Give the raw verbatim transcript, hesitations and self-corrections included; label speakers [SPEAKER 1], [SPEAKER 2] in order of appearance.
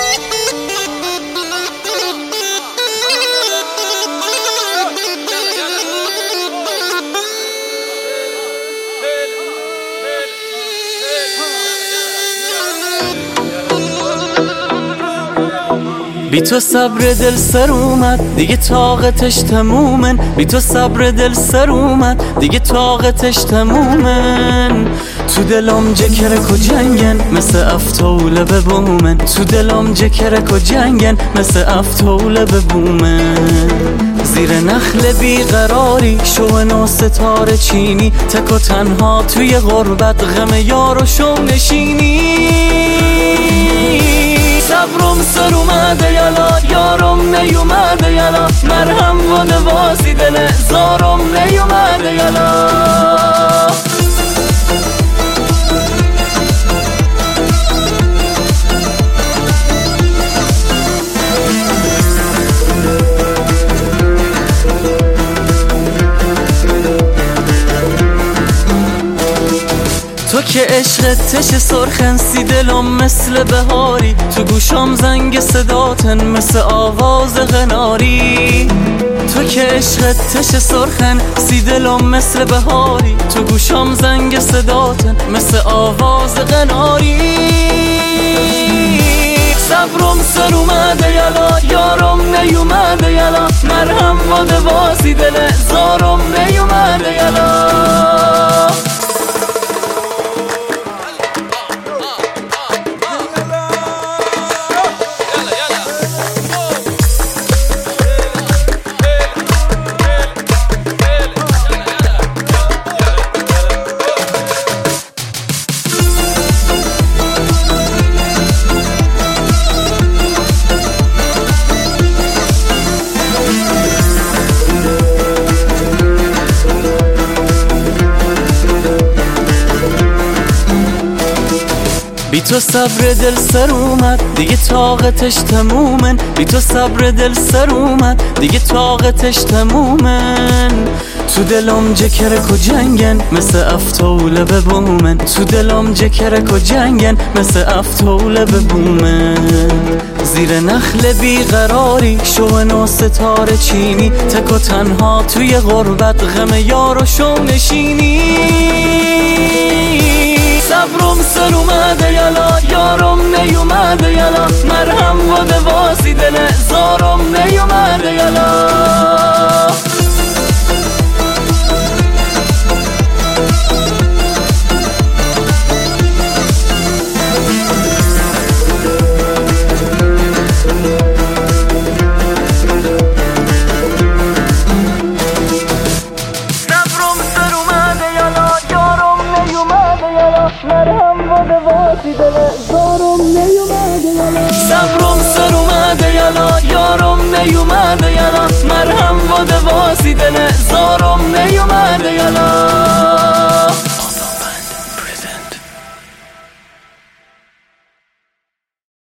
[SPEAKER 1] بی تو صبر دل سر اومد دیگه طاقتش تمومن، بی تو صبر دل سر اومد دیگه طاقتش تمومن. تو دلم جکرک و جنگن مثل افتوله به بومن، تو دلم جکرک و جنگن مثل افتوله به بومن. زیر نخل بیقراری شو ستاره چینی، تک و تنها توی غربت غم یار و شو نشینی. صبرم سر اومده یلا یارم نیومده یلا، مرهم و نواسی دل زارم نیومده یلا. تو که عشقت تش سرخن سی دلم مثل بهاری، تو گوشم زنگ صداتن مثل آواز غناری. تو که عشقت تش سرخن سی دلم مثل بهاری، تو گوشم زنگ صداتن مثل آواز غناری. صبرم سر اومده یلا یارم نیومده یلا، مرهم و دواسی دل زارم نیومده یلا. بی تو صبر دل سر اومد دیگه طاقتش تمومن، بی تو صبر دل سر اومد دیگه طاقتش تمومن. تو دلم جکرک و جنگن مثل افتوله به بومن، تو دلم جکرک و جنگن مثل افتوله به بومن. زیر نخل بیقراری شو ستاره چینی، تک و تنها توی غربت غم یار و شو نشینی. صبرم سر اومده یلا یارم نیومده یلا، مرهم و دواسی دل زارم نیومده یلا. مرهم و دواسی دل زارم نیومده یلا. صبرم سر اومده یلا یارم نیومده یلا، مرهم و دواسی دل